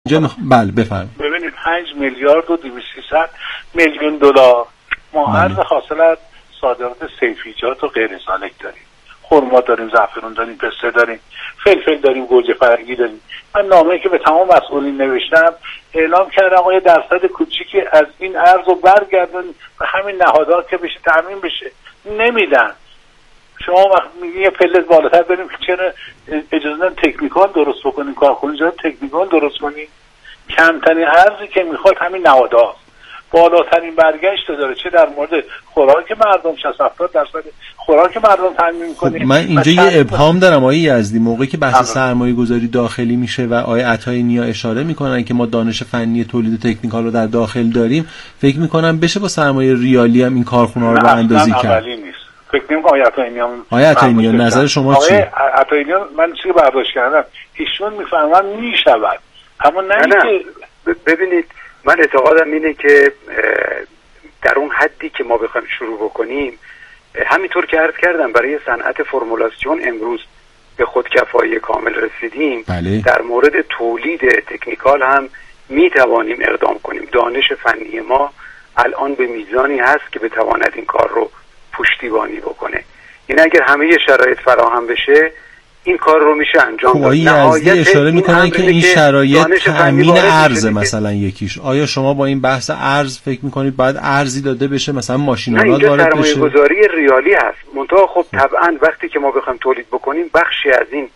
بله بفرمایید. ببینید 5 میلیارد و 200 میلیون دلار ما ارز حاصل از صادرات سیفیجات و غیر سالک داریم. خرما داریم، زعفران داریم، پسته داریم، فلفل داریم، گوجه فرنگی داریم. من نامه‌ای که به تمام مسئولین نوشتم اعلام کردم آقا یه درصد کوچیکی از این ارز رو برگردن به همین نهادها که بشه تامین بشه. نمیدن. شما وقت میگی یه پله بالاتر بریم که چرا اجازه ندن تکنیکال درست بکنین، کارخونه اجازه تکنیکال درست کنین. کمترین ارزی که میخواد همین نهادهاست. بالاترین برگشت داره، چه در مورد خوراک مردم 60-70% خوراک مردم تامین می‌کنه. من اینجا یه ابهام دارم آقای یزدی، موقعی که بحث سرمایه‌گذاری داخلی میشه و آقای عطای نیا اشاره میکنن که ما دانش فنی تولید تکنیکال رو در داخل داریم، فکر میکنم بشه با سرمایه ریالی هم این کارخونه‌ها رو اندازی کرد. اولی نیست. فکر نمی‌کنم آقای عطای نیا نظر شما چیه؟ آقای عطای نیا من چیزی برداشت کردم ایشون میفهمن میشود، اما نه. ببینید من اعتقادم اینه که در اون حدی که ما بخوایم شروع بکنیم، همینطور که عرض کردم برای صنعت فرمولاسیون امروز به خودکفایی کامل رسیدیم. بله. در مورد تولید تکنیکال هم میتوانیم اقدام کنیم. دانش فنی ما الان به میزانی هست که بتواند این کار رو پشتیبانی بکنه. این اگر همه شرایط فراهم بشه این کار رو میشه انجام داد. یزدی اشاره میکنن که این شرایط تامین ارز مثلا یکیش. آیا شما با این بحث ارز فکر میکنید باید ارزی داده بشه، مثلا ماشین‌آلات وارد بشه؟ سرمایه‌گذاری ریالی هست. منتها خب طبعا وقتی که ما بخوایم تولید بکنیم بخشی از این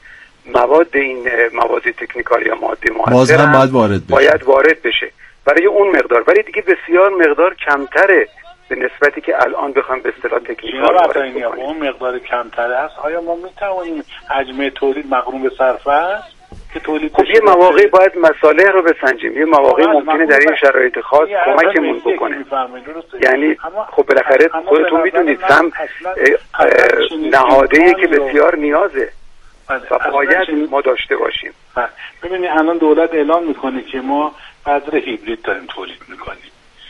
مواد تکنیکال یا ماده مؤثر هم باید وارد بشه برای اون مقدار، ولی دیگه بسیار مقدار کمتره به نسبتی که الان بخوام به اصطلاح تکنیکال وارد بکنیم. اون مقدار کمتره است. آیا ما میتوانیم حجم تولید مقرون به صرفه است که تولید خب یه مواقعی باید مصالح رو بسنجیم، یه مواقعی ممکنه در این شرایط خاص کمکمون بکنه. یعنی خب بالاخره خودتون میدونید هم نهاده‌ای که بسیار نیازه و باید ما داشته باشیم. ببینید الان دولت اعلام میکنه که ما بذر هیبرید داریم تولید میکنیم،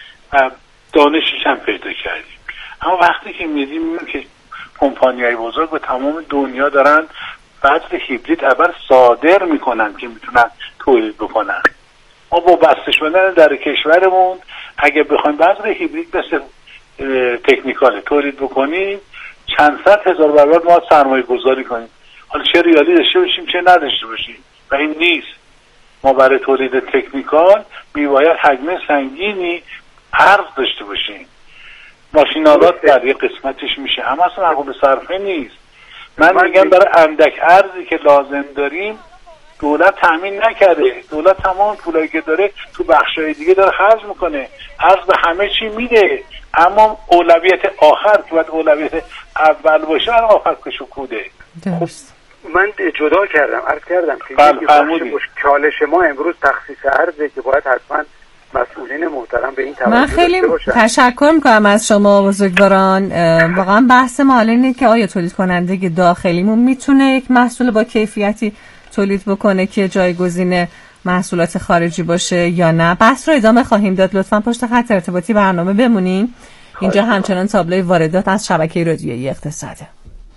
دانشش هم پیدا کردیم. اما وقتی که میدیم که کمپانی‌های بزرگ به تمام دنیا دارن بذر هیبرید اول صادر میکنن که میتونن تولید بکنن، ما با بسته شدن در کشورمون اگه بخوایم بذر هیبرید مثل تکنیکال تولید بکنیم چند صد هزار برابر ما سرمایه گذاری کنیم. حالا چه ریالی داشته باشیم چه نداشته باشیم و این نیست. ما برای تولید تکنیکال میباید حجم سنگینی ارز داشته باشیم. ماشین‌آلات در یک قسمتش میشه، اما اصلا مقرون به صرفه نیست. من میگم برای اندک ارزی که لازم داریم دولت تامین نکرده. دولت تمام پولایی که داره تو بخشای دیگه داره خرج میکنه. ارز به همه چی میده، اما اولویت آخر که باید اولویت اول باشه الان آفت کشوکوده. خب من جدا کردم، عرض کردم که چالش ما امروز تخصیص ارزه که باید حتما مسئولین محترم به این توجه من خیلی تشکر میکنم از شما بزرگواران. واقعا بحث ما اینه که آیا تولید کننده داخلیمون میتونه یک محصول با کیفیتی تولید بکنه که جایگزین محصولات خارجی باشه یا نه. بحث رو ادامه خواهیم داد. لطفاً پشت خط ارتباطی برنامه بمونین. اینجا همچنان تابلوی واردات از شبکه رادیویی اقتصاده.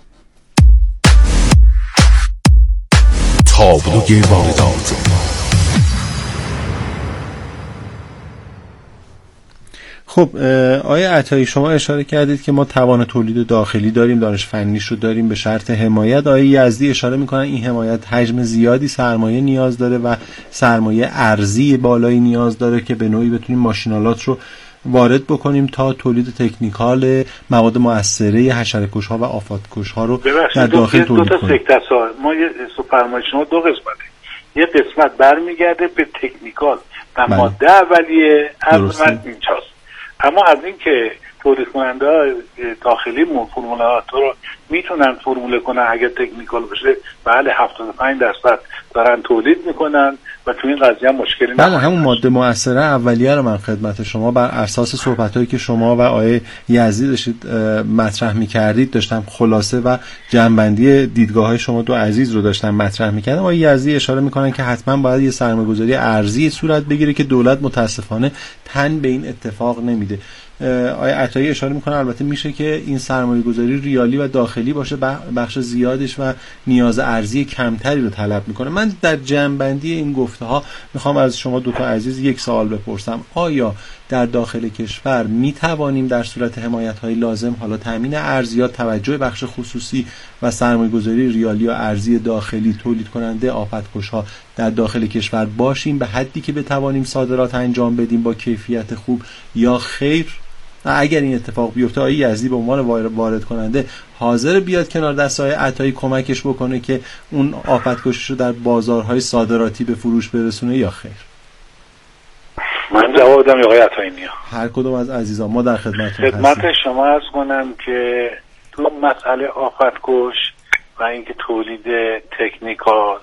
تابلوی واردات. خب آیا عطایی شما اشاره کردید که ما توان تولید داخلی داریم، دانش فنیش رو داریم به شرط حمایت. آیا یزدی اشاره میکنن این حمایت حجم زیادی سرمایه نیاز داره و سرمایه ارزی بالایی نیاز داره که به نوعی بتونیم ماشین‌آلات رو وارد بکنیم تا تولید تکنیکال مواد مؤثره حشره‌کش‌ها و آفات‌کش‌ها رو در داخل تولید کنیم. ما یه سوپرمارکت شما دو قسمته. یه قسمت برمیگرده به تکنیکال و ماده اولیه از اینجاست. اما از این که تولید کننده داخلی فرمولات رو میتونن فرموله کنن اگر تکنیکال بشه، بله 75% دارن تولید میکنن و تو این قضیه هم مشکلی نداره. بله همون ماده مؤثره اولیه رو من خدمت شما بر اساس صحبتایی که شما و آقای یزدی داشتید مطرح میکردید داشتم خلاصه و جمع‌بندی دیدگاه‌های شما دو عزیز رو داشتم مطرح میکردم. آقای یزدی اشاره میکنن که حتما باید یه سرمایه‌گذاری ارزی صورت بگیره که دولت متاسفانه تن به این اتفاق نمیده. آقای عطایی اشاره میکنه البته میشه که این سرمایه گذاری ریالی و داخلی باشه، بخش زیادش و نیاز ارزی کمتری رو طلب میکنه. من در جمع‌بندی این گفته ها میخوام از شما دوتا عزیز یک سوال بپرسم. آیا در داخل کشور میتوانیم در صورت حمایت های لازم، حالا تامین ارزیات، توجه بخش خصوصی و سرمایه گذاری ریالی و ارزی داخلی تولید کننده آفتکش ها در داخل کشور باشیم به حدی که بتوانیم صادرات انجام بدیم با کیفیت خوب، یا خیر؟ اگر این اتفاق بیفته آقای یزدی به عنوان وارد کننده حاضر بیاد کنار دست آقای عطایی کمکش بکنه که اون آفتکشش رو در بازارهای صادراتی به فروش برسونه یا خیر؟ من جواب بدم آقای عطایی نیا. هر کدوم از عزیزان، ما در خدمتتون خدمت شما عرض کنم که تو مسئله آفتکش و اینکه تولید تکنیکال،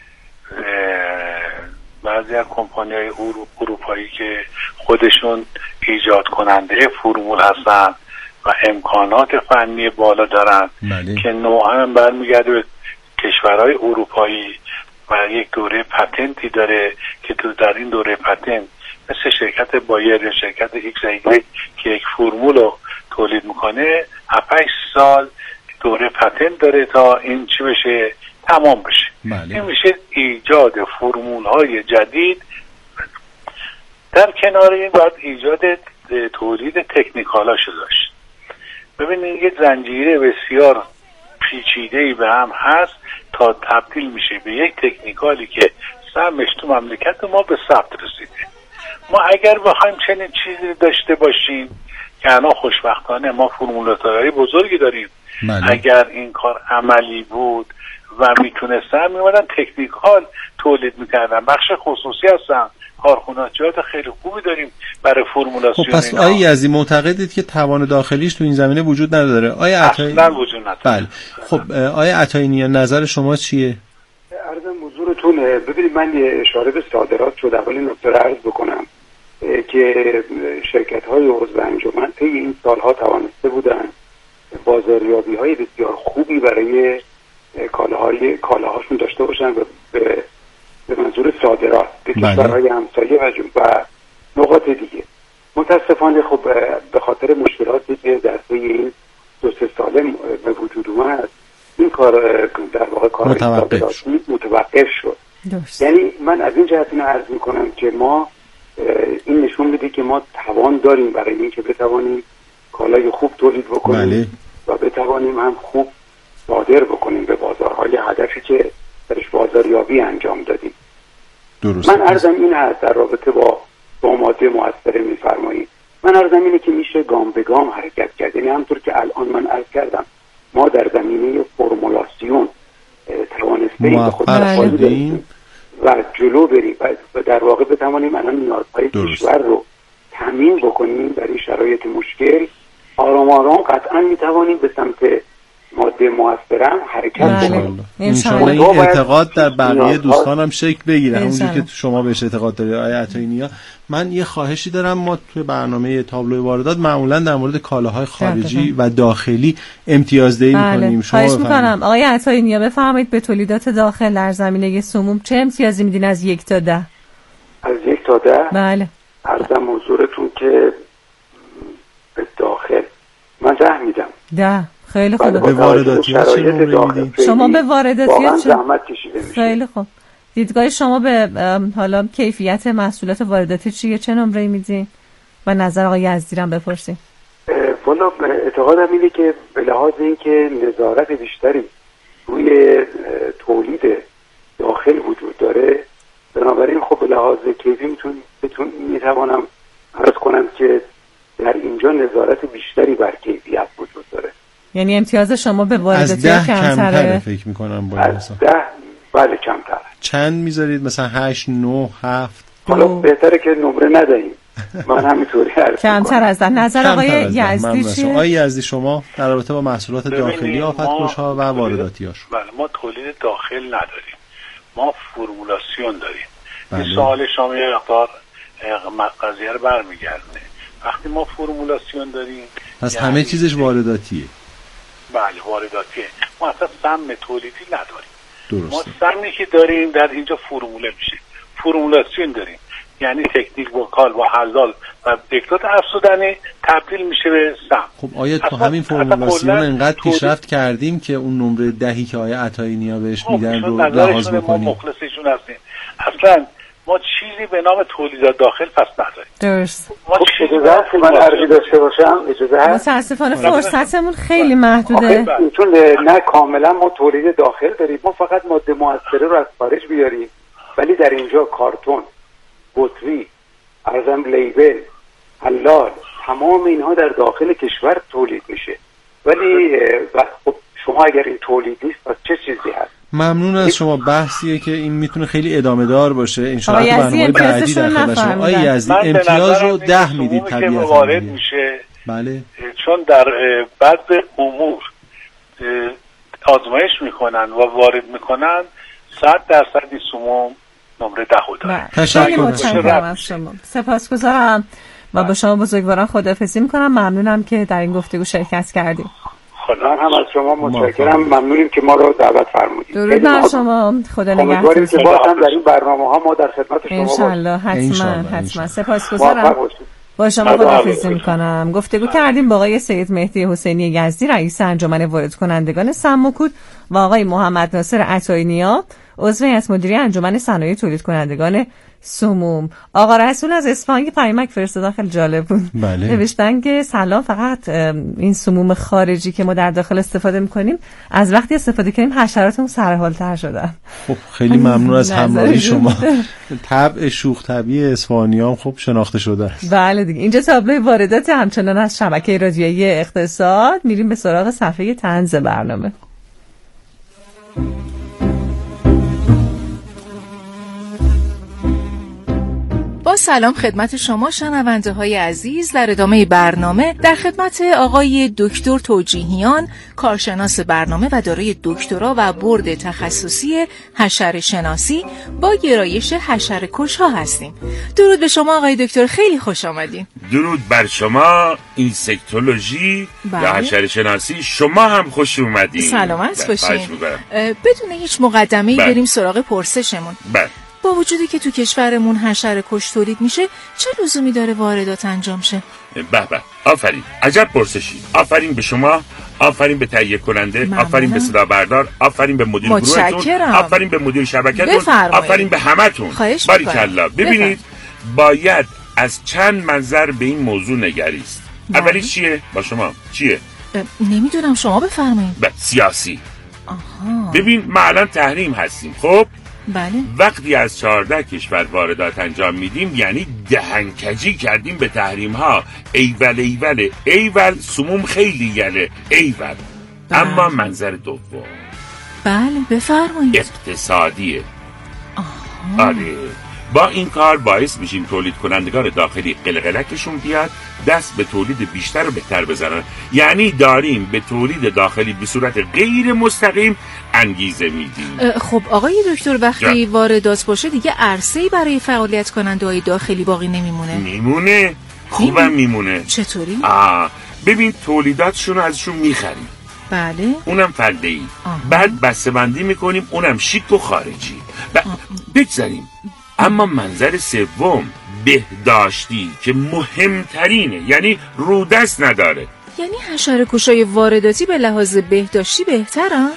بعضی از کمپانی‌های اروپایی که خودشون ایجاد کننده فرمول هستن و امکانات فنی بالا دارن که نوعا برمیگرده به کشورهای اروپایی و یک دوره پتنتی داره که تو در این دوره پتنت مثل شرکت بایر یا شرکت ایکس ایگری که یک فرمول رو تولید میکنه 7-8 سال دوره پتنت داره تا این چی بشه، تمام بشه. این میشه ایجاد فرمول های جدید. در کنار این باید ایجاد تولید تکنیکالاشو داشت. ببینید یه زنجیره بسیار پیچیده‌ای به هم هست تا تبدیل میشه به یک تکنیکالی که سهمش تو مملکت ما به ثبت رسیده. ما اگر بخوایم چنین چیزی داشته باشیم که الان خوشبختانه ما فرمولاتورهای بزرگی داریم، اگر این کار عملی بود و میتونستن میمدن تکنیکال تولید میکردن، بخش خصوصی هستن، کارخونه‌جات خیلی خوبی داریم برای فرمولاسیون. خب پس آقای یزدی معتقدید که توان داخلیش تو این زمینه وجود نداره؟ آقای عطایی اصلا وجود نداره. بله. خب آقای عطایی نیا نظر شما چیه؟ عرضم حضورتون. ببینید من یه اشاره به صادرات شد، اولی نکته رو عرض بکنم که شرکت‌های عضو انجمن طی این سالها توانسته بودن بازاریابی‌های بسیار خوبی برای کالاهاشون داشته باشن به منظور صادرات به کشورهای همسایه و نقاط دیگه. متاسفانه خب به خاطر مشکلاتی که در طی این 2-3 ساله به وجود اومد این کار در واقع کار متوقف شد. یعنی من از این جهت اینو عرض میکنم که ما این نشون میده که ما توان داریم برای اینکه بتوانیم کالای خوب تولید بکنیم و بتوانیم هم خوب صادر بکنیم به بازارهای هدفی که درش بازاریابی انجام دادیم. درست. من عرضم این هست در رابطه با ماده مؤثره میفرمایید، من عرضم اینه که میشه گام به گام حرکت کرد. یعنی همطور که الان من عرض کردم ما در زمینه فرمولاسیون توانستیم به خود و جلو بریم و در واقع بتوانیم الان نیازهای کشور رو تامین بکنیم در این شرایط مشکل. آرام آرام قطعا میتوانیم به سمت ماده مؤثره حرکت بکنیم. انشاءالله این اعتقاد در بقیه دوستانم شکل بگیره همونجوری که شما بهش اعتقاد دارید. آقای عطایی نیا، من یه خواهشی دارم. ما توی برنامه تابلو واردات معمولا در مورد کالاهای خارجی و داخلی امتیازدهی می‌کنیم. شما خواهش می‌کنم آقای عطایی نیا بفرمایید به تولیدات داخل در زمینه سموم چه امتیازی میدین از 1 تا 10؟ از 1 تا 10؟ بله. عرضم حضورتون که به داخل من 10 میدم. 10 خیلی خوبه. به وارداتی ها چه نمره میدین؟ شما به وارداتی ها چه؟ زحمت کشیده میشه. خیلی خوب. دیدگاه شما به حالا کیفیت محصولات وارداتی چیه؟ چه نمره میدین؟ و نظر آقای یزدی رو بپرسیم. والا اعتقادم اینه که به لحاظ اینکه نظارت بیشتری روی تولید داخل وجود داره، بنابراین خب به لحاظ کیفی میتوانم عرض کنم که در اینجا نظارت بیشتری بر کیفیت وجود داره. یعنی امتیاز شما به وارداتی کمتره فکر میکنم با از 10 بله کمتره. چند میذارید؟ مثلا 8 9 7؟ حالا بهتره که نمره ندهیم. من همینطوری عرض کمتر از 10. نظر آقای یزدی چیه؟ آقای یزدی شما در رابطه با محصولات داخلی آفتکش‌ها و وارداتی‌هاش. بله ما تولید داخل نداریم، ما فرمولاسیون داریم. این سوال شما یه مقدار قضیه رو برمیگردونه. وقتی ما فرمولاسیون داریم پس همه چیزش وارداتیه. بله وارداتیه. ما اصلا سهم تولیدی نداریم. درسته. ما سهمی که داریم در اینجا فرموله میشه، فرمولاسیون داریم. یعنی تکنیک وکال با حلال و دکتات افزودنی تبدیل میشه به سم. خب آیا تو همین فرمولاسیون انقدر پیشرفت کردیم که اون نمره 10 که آیا عطایی نیا بهش میدن رو لحاظ بکنیم؟ ما مخلصشون هستیم. اصلا ما چیزی به نام تولیدات داخل پس نداریم. درست. ما اجازه هست من عرضی داشته باشم؟ اجازه هست؟ متاسفانه فرصتمون خیلی محدوده. چون نه کاملا ما تولید داخل داریم، ما فقط ماده مؤثره رو از خارج بیاریم، ولی در اینجا کارتون، بطری، ارزم لیبل، حلال، تمام اینها در داخل کشور تولید میشه. ولی خب شما اگر این تولید نیست پس چه چیزی هست؟ ممنون از شما. بحثیه که این میتونه خیلی ادامه دار باشه ان شاء الله. برنامه بعدی در خدمت شما. آقای یزدی امتیاز رو 10 میدید طبیعتاً وارد میشه. بله. چون در بعد امور آزمایش میکنن و وارد میکنن 100% سموم نمره 10 داره. خیلی متشکرم از شما. سپاسگزارم و با شما بزرگواران خداحافظی میکنم. ممنونم که در این گفتگو شرکت کردیم. خدا هم از شما متشکرم. ممنونیم که ما رو دعوت فرمودید. درود بر شما. خدا نگهدار. که باز هم در این برنامه‌ها ما در خدمت شما باشیم. ان شاء الله. حتما. سپاسگزارم. با شما خداحافظی میکنم. گفتگو کردیم با آقای سید مهدی حسینی یزدی، رئیس انجمن وارد کنندگان سم و کود، و آقای محمد ناصر عطایی نیا، عضو هیئت مدیره انجمن صنایع تولید کنندگان سموم. آقا رسول از اصفهان پیامک فرستادن، خیلی جالب بود. بله. نوشتن که سلام، فقط این سموم خارجی که ما در داخل استفاده میکنیم از وقتی استفاده کنیم حشراتمون سرحال‌تر شدن. خب خیلی ممنون از همراهی شما. طبع شوخ طبیعی اصفهانیان خب شناخته شده است. بله دیگه. اینجا تابلوی واردات همچنان از شبکه رادیویی اقتصاد. میریم به سراغ صفحه طنز برنامه. با سلام خدمت شما شنونده های عزیز، در ادامه برنامه در خدمت آقای دکتر توجیهیان، کارشناس برنامه و دارای دکترا و بورد تخصصی حشره شناسی با گرایش حشره کش ها هستیم. درود به شما آقای دکتر، خیلی خوش آمدین. درود بر شما، اینسکتولوژی یا حشره شناسی، شما هم خوش اومدین. سلامت باشین. بدون هیچ مقدمه‌ای بریم سراغ پرسشمون. با وجودی که تو کشورمون حشره کش تولید میشه، چه لزومی داره واردات انجام شه؟ به آفرین، عجب پرسشی. آفرین به شما، آفرین به تهیه کننده، ممنونم. آفرین به صدا بردار، آفرین به مدیر گروهتون، آفرین به مدیر شبکتون، آفرین به همتون. باریکلا. ببینید باید از چند منظر به این موضوع نگریست. اولی چیه؟ با شما چیه؟ نمیدونم، شما بفرمایید. سیاسی. آها. ببین ما الان تحریم هستیم. خب بله. وقتی از 14 کشور واردات انجام میدیم یعنی دهنکجی کردیم به تحریم ها. ایول سموم خیلی یله ایول. اما منظر دوم بله بفرمایید. اقتصادیه. آها. آره، با این کار باعث میشیم تولید کنندگان داخلی قلقلکشون بیاد، دست به تولید بیشتر و بهتر بزنن. یعنی داریم به تولید داخلی به صورت غیر مستقیم انگیزه میدیم. خب آقای دکتر، وقتی واردات باشه دیگه عرصه‌ای برای فعالیت کننده‌های داخلی باقی نمیمونه. خوبم میمونه. چطوری؟ ببین تولیداتشون رو ازشون میخریم. بله. اونم فرده‌ای. بعد بسته‌بندی میکنیم، اونم شیک و خارجی. بگذاریم. اما منظر سوم بهداشتی که مهمترینه، یعنی رودست نداره. یعنی حشره کشای وارداتی به لحاظ بهداشتی بهترن؟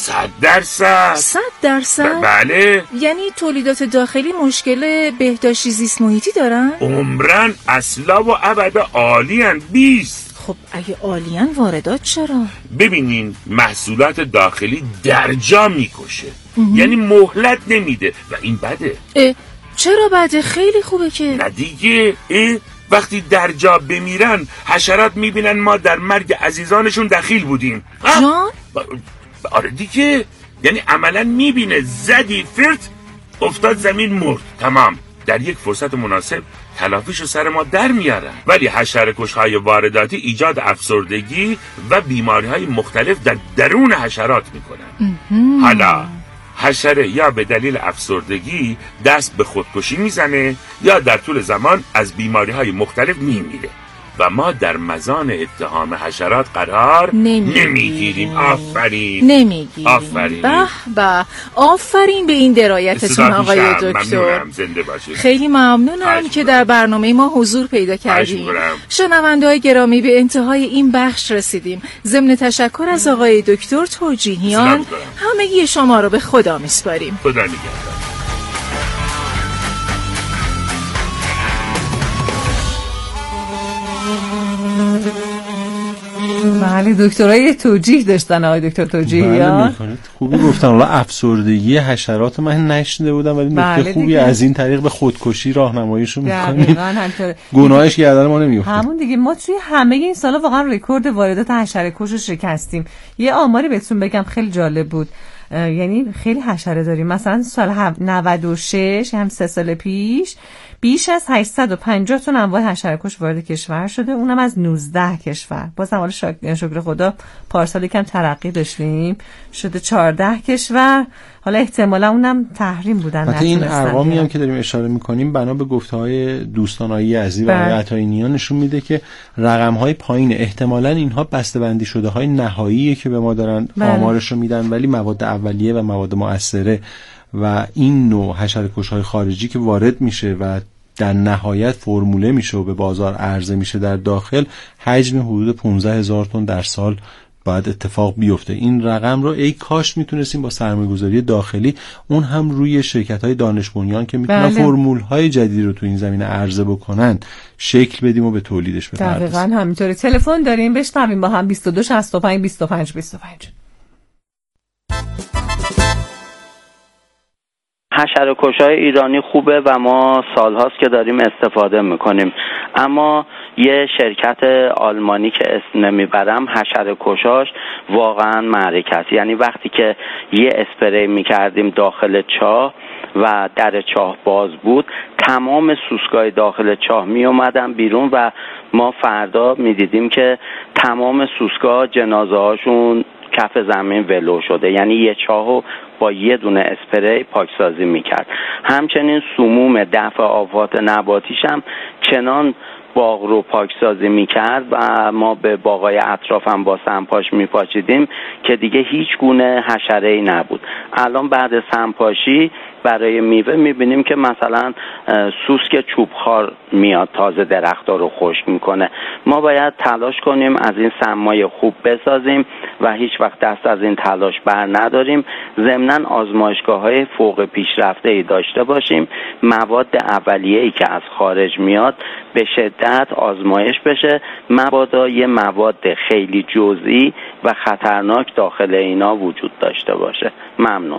100%. بله. یعنی تولیدات داخلی مشکل بهداشتی زیست محیطی دارن؟ عمرن اصلا و ابدا عالیان 20. خب اگه عالیان واردات چرا؟ ببینین محصولات داخلی درجا میکشه. یعنی مهلت نمیده و این بده. چرا بده؟ خیلی خوبه که. نه دیگه. وقتی در جا بمیرن حشرات میبینن ما در مرگ عزیزانشون دخیل بودیم. جان؟ آره دیگه. یعنی عملا میبینه زدی فرت افتاد زمین مرد، تمام. در یک فرصت مناسب تلافیشو سر ما در میارن. ولی حشره‌کش‌های وارداتی ایجاد افسردگی و بیماری‌های مختلف در درون حشرات میکنن. حالا حشره یا به دلیل افسردگی دست به خودکشی میزنه یا در طول زمان از بیماری‌های مختلف میمیره و ما در مزان اتهام حشرات قرار نمیگیریم. آفرین. آفرین. به آفرین به این درایتتون آقای دکتر. زنده باشید. خیلی ممنونم که در برنامه ما حضور پیدا کردیم. شنونده‌های گرامی، به انتهای این بخش رسیدیم. ضمن تشکر از آقای دکتر توجیهیان، همگی شما رو به خدا میسپاریم. خدا نگهدار. بله، دکترای توجیه داشتن آقای دکتر توجیهیان. بله، خوبی گفتن. حالا افسردگی حشرات من نشنیده بودم، ولی نکته خوبی از این طریق به خودکشی راهنماییشون می‌کنیم. گناهش گردن ما نمیفته. همون دیگه، ما توی همه این سالا واقعا رکورد واردات حشره‌کش رو شکستیم. یه آماری بهتون بگم خیلی جالب بود. یعنی خیلی حشره داریم. مثلا سال 96، هم 3 سال پیش، بیش از 850 تا انواع حشره‌کش وارد کشور شده، اونم از 19 کشور. بازم حالا شکر خدا پارسال یکم ترقی داشتیم، شده 14 کشور. حالا احتمالا اونم تحریم بودن. حتی این ارقامی هم که داریم اشاره می‌کنیم بنا به گفته‌های دوستان آقای عزیز و آقای عطایی نیان نشون میده که رقم‌های پایین، احتمالاً اینها بسته‌بندی شده‌های نهاییه که به ما دارن آمارش رو میدن، ولی مواد اولیه و مواد مؤثره و این نوع حشره‌کش‌های خارجی که وارد میشه و در نهایت فرموله میشه و به بازار عرضه میشه در داخل، حجم حدود 15,000 تن در سال باید اتفاق بیفته. این رقم رو ای کاش میتونستیم با سرمایه‌گذاری داخلی، اون هم روی شرکت‌های دانش بنیان که میتونن فرمول‌های جدید رو تو این زمینه عرضه بکنن، شکل بدیم و به تولیدش بپردازیم. دقیقاً همینطوری. تلفن داریم، بشنویم با هم. 22 65 25 25. حشره‌کش‌های ایرانی خوبه و ما سال‌هاست که داریم استفاده میکنیم، اما یه شرکت آلمانی که اسم نمیبرم، حشره‌کشاش واقعا معرکتی. یعنی وقتی که یه اسپری میکردیم داخل چاه و در چاه باز بود، تمام سوسکای داخل چاه می اومدن بیرون و ما فردا میدیدیم که تمام سوسکا جنازه هاشون کف زمین ولو شده. یعنی یه چاهو با یه دونه اسپری پاکسازی میکرد. همچنین سموم دفع آفات نباتیش هم چنان باغ رو پاکسازی میکرد و ما به باغای اطراف هم با سمپاش میپاچیدیم که دیگه هیچ گونه حشره‌ای نبود. الان بعد سمپاشی برای میوه میبینیم که مثلا سوسک چوبخوار میاد تازه درخت‌ها رو خشک میکنه. ما باید تلاش کنیم از این سمای خوب بسازیم و هیچ وقت دست از این تلاش بر نداریم. ضمناً آزمایشگاه‌های فوق پیشرفته‌ای داشته باشیم، مواد اولیه‌ای که از خارج میاد به شدت آزمایش بشه، مبادا یه مواد خیلی جزئی و خطرناک داخل اینا وجود داشته باشه. ممنون.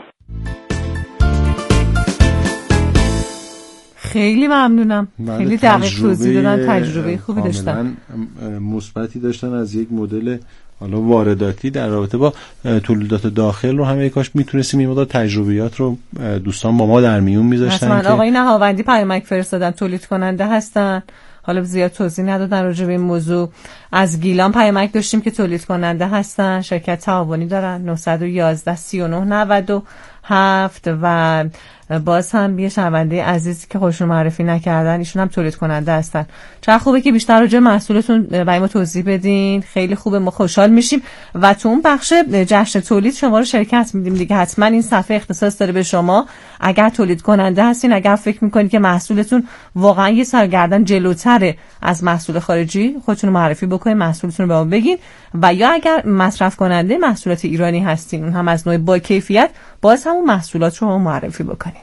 خیلی ممنونم. خیلی دقیق توضیح دادن، تجربه خوبی داشتن، مثبتی داشتن از یک مدل حالا وارداتی در رابطه با تولیدات داخل رو. همه کاش میتونستیم این مدل تجربیات رو دوستان با ما در میون میذاشتن. آقای نهاوندی پیامک فرستادن، تولید کننده هستن، حالا زیاد توضیح ندادن راجع به این موضوع. از گیلان پیامک داشتیم که تولید کننده هستن، شرکت تعاونی دارن، 911 39 97 و باز هم یه شنونده عزیزی که خودشون معرفی نکردن، ایشون هم تولید کننده هستن. چقدر خوبه که بیشتر راجع به محصولتون برای ما توضیح بدین، خیلی خوبه، ما خوشحال میشیم و تو اون بخش جشن تولید شما رو شرکت میدیم دیگه. حتما این صفحه اختصاص داره به شما. اگر تولید کننده هستین، اگر فکر میکنید که محصولتون واقعا یه سرگردن جلوتره از محصول خارجی، خودتون رو معرفی بکنین، محصولتون رو به ما بگین. و یا اگر مصرف کننده محصولات ایرانی هستین، اون هم از نوع با کیفیت، باز همون محصولات رو معرفی بکنین.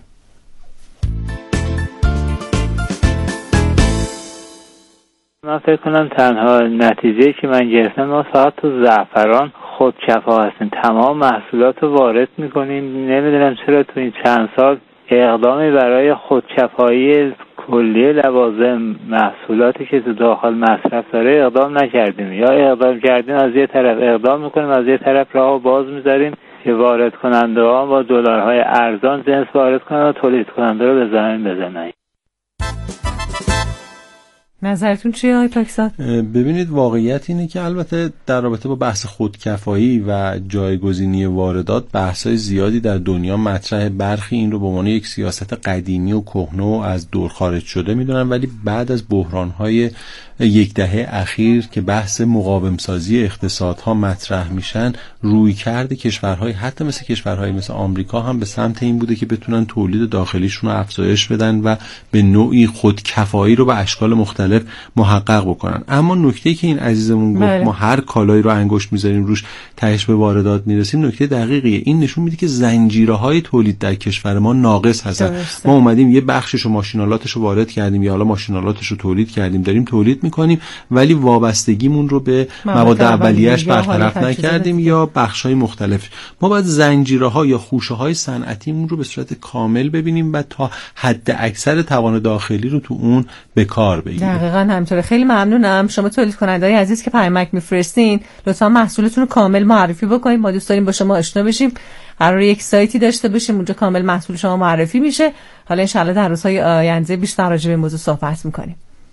من فکر کنم تنها نتیجه که من گرفتم، ما فقط تو زعفران خودکفا هستیم، تمام محصولات رو وارد میکنیم. نمیدونم چرا تو این چند سال اقدامی برای خودکفایی کلی لوازم محصولاتی که تو داخل مصرف داره اقدام نکردیم، یا اقدام کردیم از یه طرف اقدام میکنیم، از یه طرف راه باز میذاریم که وارد کننده ها با دلارهای ارزان جنس وارد کنن و تولید کننده رو به زمین بزنن. نظرتون چیه آقای پاکزاد؟ ببینید واقعیت اینه که البته در رابطه با بحث خودکفایی و جایگزینی واردات بحث‌های زیادی در دنیا مطرحه. برخی این رو به عنوان یک سیاست قدیمی و کهنه و از دور خارج شده میدونن، ولی بعد از بحران‌های یک دهه اخیر که بحث مقاوم سازی اقتصادها مطرح میشن، رویکرد کشورهای حتی مثل کشورهای مثل آمریکا هم به سمت این بوده که بتونن تولید داخلیشون رو افزایش بدن و به نوعی خودکفایی رو به اشکال مختلف محقق بکنن. اما نکته‌ای که این عزیزمون گفت ما هر کالایی رو انگشت میذاریم روش تهش به واردات میرسیم، نکته دقیقیه. این نشون میده که زنجیره‌های تولید در کشور ما ناقص هستن. ما اومدیم یه بخشش و ماشینالاتش رو وارد کردیم یا حالا ماشینالاتش رو تولید کردیم، داریم تولید میکنیم، ولی وابستگیمون رو به مواد اولیه‌اش برطرف نکردیم یا بخش‌های مختلف. ما باید زنجیره‌ها یا خوشه‌های صنعتیمون رو به صورت کامل ببینیم و تا حد اکثر توان داخلی رو تو اون به کار بگیریم. دقیقاً همینطوره. خیلی ممنونم. شما تولید کننده‌های عزیز که پیامک میفرستین، لطفاً محصولتون رو کامل معرفی بکنید. ما دوست داریم با شما آشنا بشیم. قراره یک سایتی داشته باشیم اونجا کامل محصول شما معرفی میشه. حالا ان شاءالله در روزهای آینده بیشتر راجع به این موضوع صحبت می‌کنیم.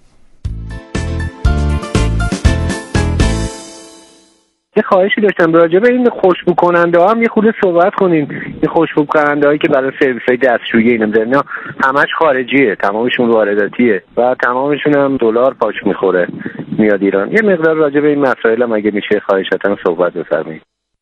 یه خواهشی داشتم راجع به این خوشبو کننده ها هم یه خورده صحبت کنین. این خوشبو کننده هایی که برای سرویس های دستشویی اینا میذارن، همش خارجیه، تمامشون وارداتیه و تمامشون هم دلار پاچ میخوره میاد ایران. یه مقدار راجع به این مسائل هم اگه میشه خواهشاتم صحبت بفرمایید.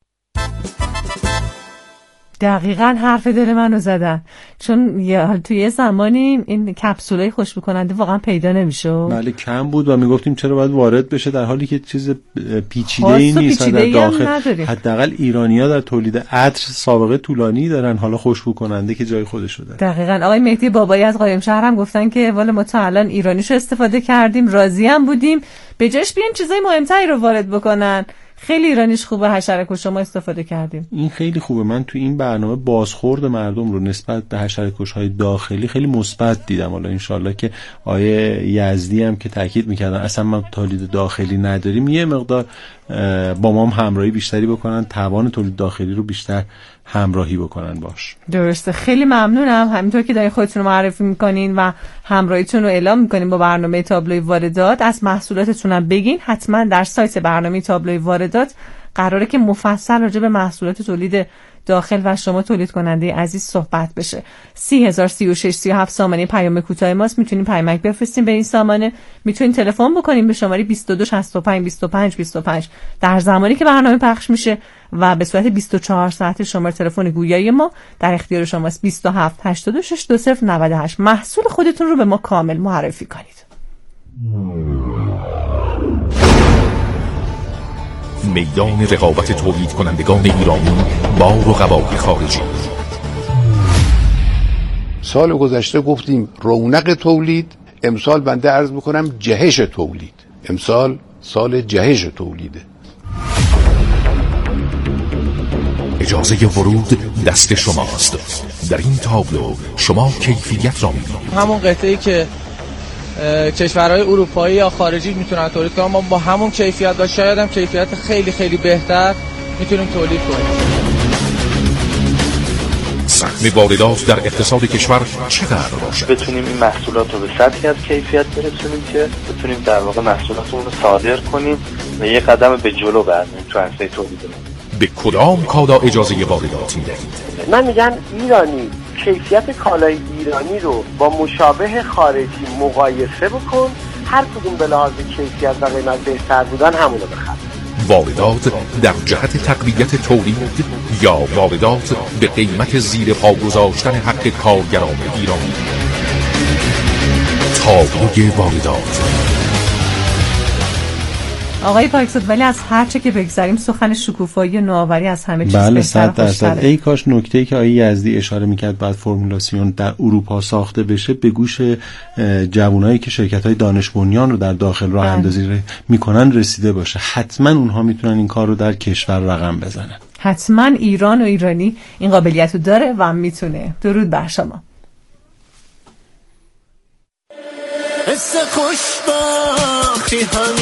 دقیقاً حرف دل منو زدن، چون توی یه زمانی این کپسولای خوشبو کننده واقعا پیدا نمیشه. بله کم بود و میگفتیم چرا باید وارد بشه، در حالی که چیز پیچیده‌ای نیست در داخل. حداقل ایرانی‌ها در تولید عطر سابقه طولانی دارن، حالا خوشبو کننده که جای خودش رو داره. دقیقاً. آقای مهدی بابایی از قائمشهر هم گفتن که والا ما تا الان ایرانیشو استفاده کردیم، راضی هم بودیم، به جاش بیان چیزای مهمتری رو وارد بکنن. خیلی ایرانیش خوبه، حشره‌کش شما استفاده کردیم. این خیلی خوبه. من تو این برنامه بازخورد مردم رو نسبت به حشره‌کش‌های داخلی خیلی مثبت دیدم. حالا انشالله که آیه یزدی هم که تاکید می‌کردن اصلا ما تولید داخلی نداریم، یه مقدار با ما هم همراهی بیشتری بکنن، توان تولید داخلی رو بیشتر همراهی بکنن باش. درسته. خیلی ممنونم. همینطور که دارین خودتون رو معرفی میکنین و همراهیتون رو اعلام میکنین با برنامه تابلوی واردات، از محصولاتتون هم بگین. حتما در سایت برنامه تابلوی واردات قراره که مفصل راجع به محصولات تولید داخل و شما تولید کننده عزیز صحبت بشه. 303637 سامانه پیام کوتاه ماست. میتونین پیامک بفرستین به این سامانه، میتونین تلفن بکنین به شماره 22652525 در زمانی که برنامه پخش میشه و به صورت 24 ساعته شماره تلفن گویای ما در اختیار شماست. 27862098. محصول خودتون رو به ما کامل معرفی کنید. میدان رقابت تولید کنندگان ایرانی با رقبای خارجی. سال گذشته گفتیم رونق تولید، امسال بنده عرض میکنم جهش تولید. امسال سال جهش تولیده. اجازه ورود دست شماست. در این تابلو شما کیفیت را می‌بینید. همون قطعه‌ای که کشورهای اروپایی یا خارجی میتونن تولید کنن، ما با همون کیفیت و شاید هم کیفیت خیلی خیلی بهتر میتونیم تولید کنیم. سهم واردات در اقتصاد کشور چقدر باشه؟ بتونیم این محصولات رو به سطحی از کیفیت برسونیم که بتونیم در واقع محصولاتمون رو صادر کنیم و یه قدم به جلو برداریم تو عرصه تولید. به کدام کالا اجازه واردات میدهید؟ من میگن ایرانی کیفیت کالای ایرانی رو با مشابه خارجی مقایسه بکن، هر کدوم به لحاظ کیفیت و قیمت بهتر بودن همونو بخر. واردات در جهت تقویت تولید یا واردات به قیمت زیر پا گذاشتن حق کارگران ایرانی. تابلوی واردات. آقای پاکزاد، ولی از هر چه که بگذاریم سخن شکوفایی و نوآوری از همه چیز بهتر و خوشتره. ای کاش نکته‌ای که آقای یزدی اشاره میکرد بعد فرمولاسیون در اروپا ساخته بشه به گوش جوانایی که شرکت‌های دانش بنیان رو در داخل راه اندازی میکنن رسیده باشه. حتما اونها میتونن این کار رو در کشور رقم بزنن. حتما ایران و ایرانی این قابلیت رو داره و میتونه. درود بر شما. حس خوشبختی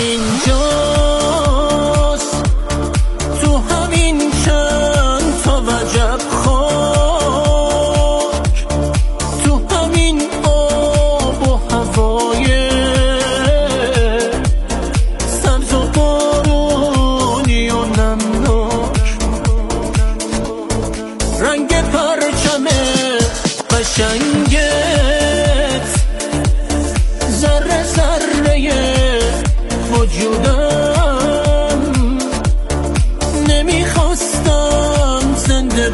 همینجاست، تو همین چند تا وجب خاک، تو همین آب و هوای وجودم، نمیخواستم زنده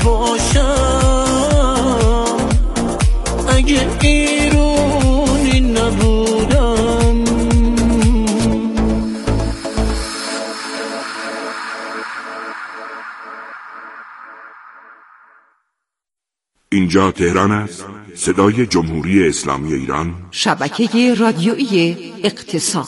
باشم اگه ایرونی نبودم. اینجا تهران است، صدای جمهوری اسلامی ایران، شبکه رادیویی اقتصاد.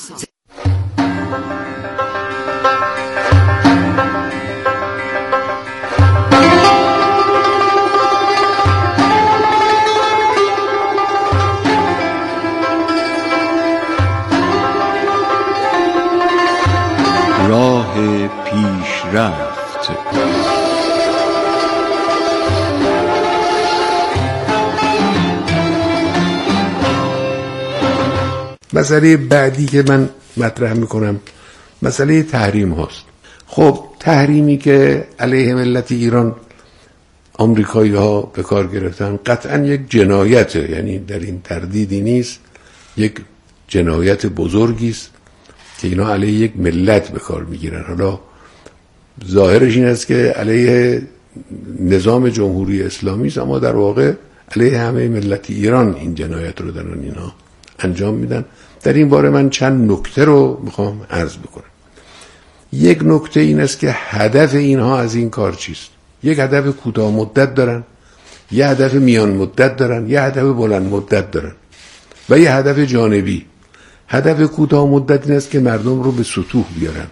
راه پیشرفت. مسئله بعدی که من مطرح میکنم مسئله تحریم هاست. خب تحریمی که علیه ملت ایران آمریکایی ها به کار گرفتن قطعا یک جنایته، یعنی در این تردیدی نیست، یک جنایت بزرگی است که اینا علیه یک ملت به کار میگیرن. حالا ظاهرش این است که علیه نظام جمهوری اسلامی است، اما در واقع علیه همه ملت ایران این جنایت رو دارن اینا انجام میدن. در این باره من چند نکته رو میخوام عرض بکنم. یک نکته این است که هدف اینها از این کار چیست. یک هدف کوتاه مدت دارن، یه هدف میان مدت دارن، یه هدف بلند مدت دارن و یه هدف جانبی. هدف کوتاه مدت این است که مردم رو به سطوح بیارن،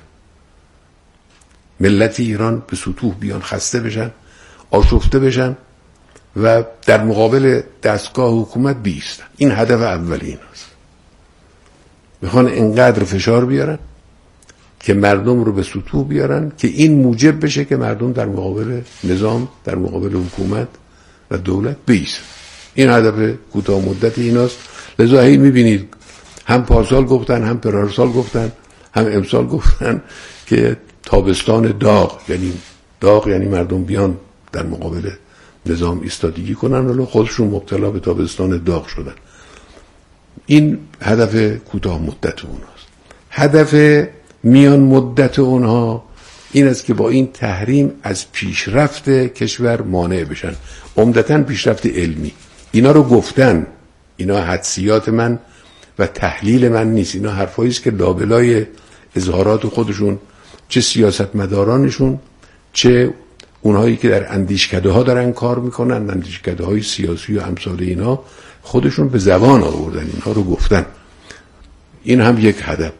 ملت ایران به سطوح بیان، خسته بشن، آشفته بشن و در مقابل دستگاه حکومت بیستن. این هدف اولی ایناست. میخوان اینقدر فشار بیارن که مردم رو به سطوح بیارن که این موجب بشه که مردم در مقابل نظام، در مقابل حکومت و دولت بیستن. این هدف کوتاه مدت ایناست. لذا هی میبینید هم پارسال گفتن، هم پرارسال گفتن، هم امسال گفتن که تابستان داغ، یعنی داغ یعنی مردم بیان در مقابل نظام ایستادگی کنن، ولی خودشون مبتلا به تابستان داغ شدن. این هدف کوتاه مدت اونهاست. هدف میان مدت اونها این است که با این تحریم از پیشرفت کشور مانع بشن، عمدتاً پیشرفت علمی. اینا رو گفتن، اینا حدسیات من و تحلیل من نیست، اینا حرفایی است که لابلای اظهارات خودشون، چه سیاستمدارانشون چه اونهایی که در اندیشکده ها دارن کار میکنن، اندیشکده های سیاسی و امثال اینا، خودشون به زبان آوردن، اینها رو گفتن. این هم یک هدف.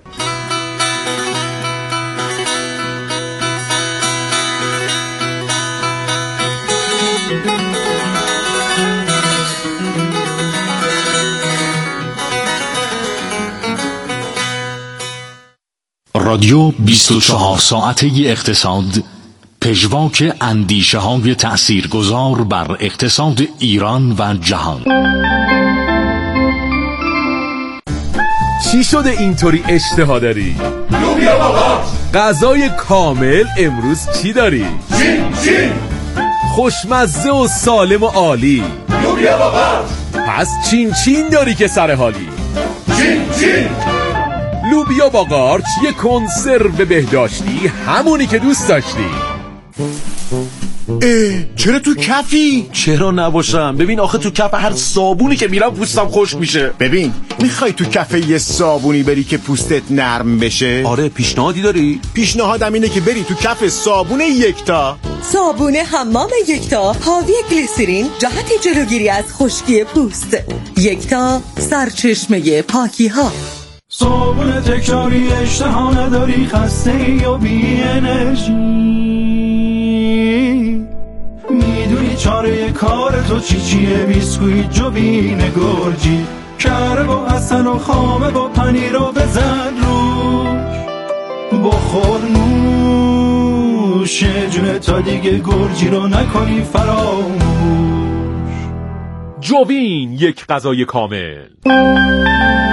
رادیو 24 ساعته اقتصاد، پژواک اندیشه های تأثیرگذار بر اقتصاد ایران و جهان. چی شده اینطوری اشتها داری؟ لوبیا بابا. غذای کامل امروز چی داری؟ چین. خوشمزه و سالم و عالی. لوبیا بابا. پس چین داری که سر حالی. چین. لوبیا با قارچ، یه کنسرو بهداشتی، همونی که دوست داشتی. چرا تو کفی؟ چرا نباشم؟ ببین آخه تو کف هر صابونی که میرم پوستم خشک میشه. ببین میخوای تو کف یه صابونی بری که پوستت نرم بشه؟ آره، پیشنهادی داری؟ پیشنهادم اینه که بری تو کف صابون یکتا. صابون حمام یکتا حاوی گلیسرین جهت جلوگیری از خشکی پوست. یکتا، سرچشمه پاکی ها. صابون تکراری، اشتها نداری، خسته ای و بی انرژی، میدونی چاره کار تو چیه؟ بیسکویت جوین گرجی، کره با حسن و خامه با پنیر رو بزن روش، بخور نوش جونه تا دیگه گرجی رو نکنی فراموش. جوین، یک غذای کامل.